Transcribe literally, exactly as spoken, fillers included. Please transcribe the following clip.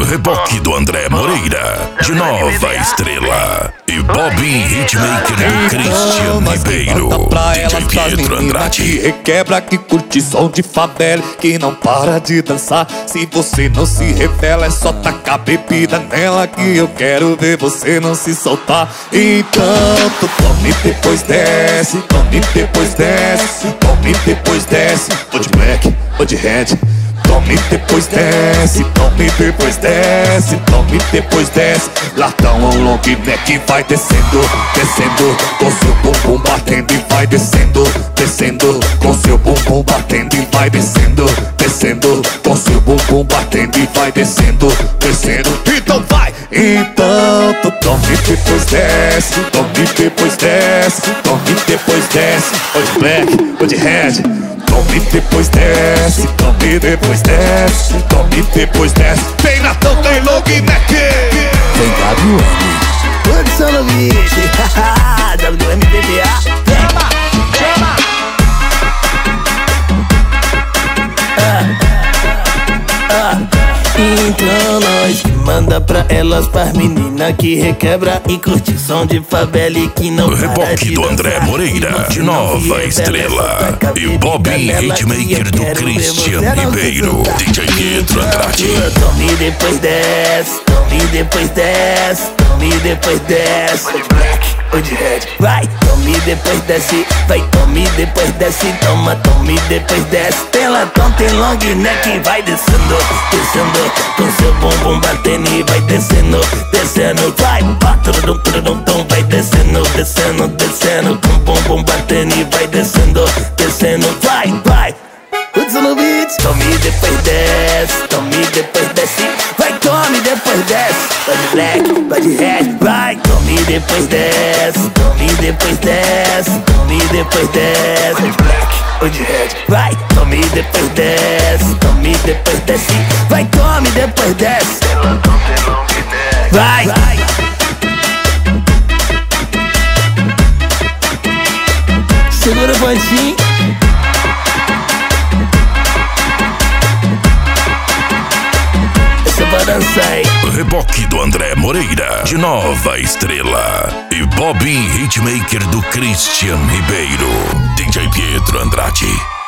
Reboque do André Moreira, de Nova Estrela. E Bob Hitmaker do Christian Ribeiro. Pra D J elas, Pietro Andrade. que requebra, que curte som de favela, que não para de dançar. Se você não se revela, é só tacar bebida nela, que eu quero ver você não se soltar. Então tu tome, depois desce, tome, depois desce, tome, depois desce. Ou de black, ou de red. Tome, depois desce, tome, depois desce, tome, depois desce. Latão ou long neck vai descendo, descendo, com seu bumbum batendo e vai descendo, descendo, com seu bumbum batendo e vai descendo, descendo, com seu bumbum batendo e vai descendo, descendo. Então vai! Então tu tome, depois desce, tome, depois desce, tome, depois desce. Ou de black, ou de red. Tome, depois desce, tome, depois desce, tome, depois desce. Tem Natão, tem long neck. Tem W M. Produção no bicho. W M B B A. Chama, chama. Então nós manda pra elas, pras meninas que requebra e curte som de favela e que não O Reboque do André Moreira, de Nova Estrela. E Bob Hitmaker do Christian Ribeiro. D J Pietro Andrade. Tome, depois desce, tome, depois desce, tome, depois desce. Ou de black, ou de red. Vai, tome, depois desce, vai, tome, depois desce, toma, tome, depois desce. Tem latão, tem long neck, vai descendo, descendo, com seu bumbum batendo e vai descendo, descendo. Vai, turum, turum, tum, vai descendo, descendo, descendo, com bumbum batendo e vai descendo, descendo. Vai, vai. Hudson no beat. Tome, depois desce, tome, depois desce. Vai, tome, depois desce. Vai de black, vai de red. Vai, tome, depois desce, tome, depois desce, tome, depois desce. Ou de black, ou de red. Vai, tome, depois desce, tome, depois desce. Vai, tome, depois desce. Tem latão, tem long neck. Vai, vai. Segura o pontinho. Essa é pra dançar, hein? O Reboque do André Moreira, de Nova Estrela. E Bob Hitmaker do Christian Ribeiro. D J Pietro Andrade.